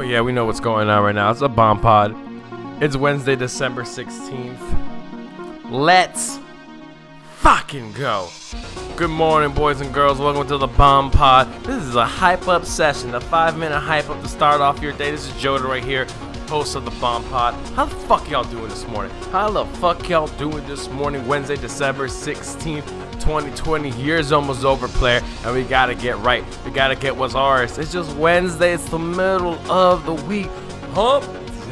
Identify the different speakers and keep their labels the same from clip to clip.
Speaker 1: Oh yeah, we know what's going on right now. It's a Bomb Pod. It's Wednesday, December 16th. Let's fucking go. Good morning, boys and girls. Welcome to the Bomb Pod. This is a hype up session, a 5-minute hype up to start off your day. This is Joda right here, host of the Bomb Pod. How the fuck y'all doing this morning? How the fuck y'all doing this morning? Wednesday, December 16th, 2020. Year's almost over, player, and we gotta get right. We gotta get what's ours. It's just Wednesday. It's the middle of the week. Hump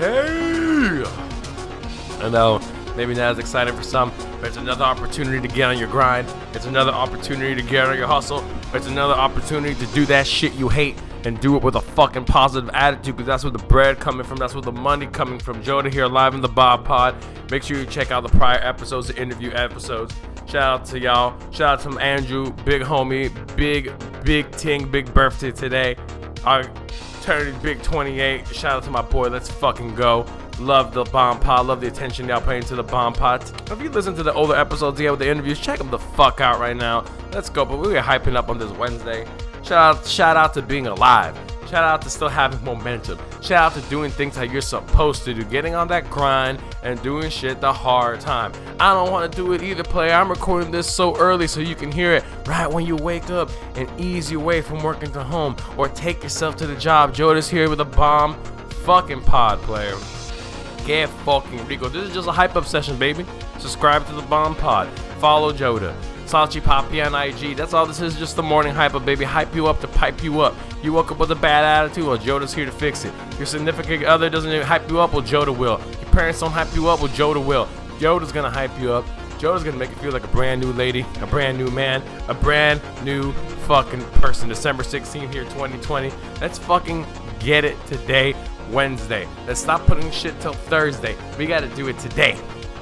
Speaker 1: day. I know, maybe not as exciting for some, but it's another opportunity to get on your grind. It's another opportunity to get on your hustle. It's another opportunity to do that shit you hate and do it with a fucking positive attitude, because that's where the bread coming from. That's where the money coming from. Joda here, live in the Bomb Pod. Make sure you check out the prior episodes, the interview episodes. Shout out to y'all. Shout out to Andrew, big homie, big ting, big birthday today. I turned big 28. Shout out to my boy. Let's fucking go. Love the Bomb Pod. Love the attention y'all paying to the Bomb Pod. If you listen to the older episodes with the interviews, check them the fuck out right now. Let's go. But we're hyping up on this Wednesday. Shout out to being alive. Shout out to still having momentum. Shout out to doing things how you're supposed to do. Getting on that grind and doing shit the hard time. I don't want to do it either, player. I'm recording this so early so you can hear it right when you wake up and ease your way from working to home or take yourself to the job. Joda's here with a Bomb fucking Pod, player. Get fucking Rico. This is just a hype up session, baby. Subscribe to the Bomb Pod. Follow Joda. Salchi Papi on IG. That's all this is, just the morning hype up, baby. Hype you up to pipe you up. You woke up with a bad attitude, well, Joda's here to fix it. Your significant other doesn't even hype you up, well, Joda will. Your parents don't hype you up, well, Joda will. Joda's gonna hype you up. Joda's gonna make you feel like a brand new lady, a brand new man, a brand new fucking person. December 16th here, 2020. Let's fucking get it today, Wednesday. Let's stop putting shit till Thursday. We gotta do it today.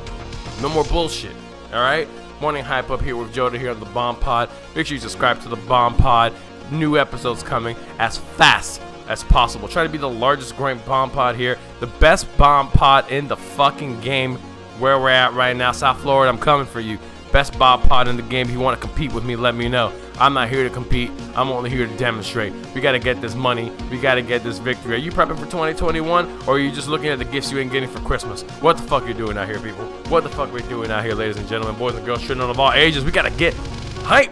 Speaker 1: No more bullshit, alright? Morning hype up here with Joda here on the Bomb Pod. Make sure you subscribe to the Bomb Pod. New episodes coming as fast as possible. Try to be the largest growing Bomb Pod here. The best Bomb Pod in the fucking game where we're at right now. South Florida, I'm coming for you. Best Bomb Pod in the game. If you want to compete with me, let me know. I'm not here to compete. I'm only here to demonstrate. We got to get this money. We got to get this victory. Are you prepping for 2021, or are you just looking at the gifts you ain't getting for Christmas? What the fuck are you doing out here, people? What the fuck are we doing out here, ladies and gentlemen, boys and girls, children of all ages? We got to get hype.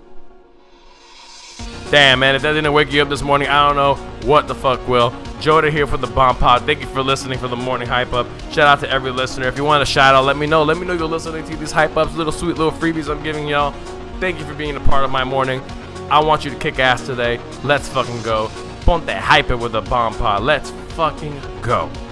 Speaker 1: Damn, man, if that didn't wake you up this morning, I don't know what the fuck will. Joda here for the Bomb Pod. Thank you for listening for the morning hype up. Shout out to every listener. If you want a shout out, let me know. Let me know you're listening to these hype ups, little sweet little freebies I'm giving y'all. Thank you for being a part of my morning. I want you to kick ass today. Let's fucking go. Ponte hype it with the Bomb Pod. Let's fucking go.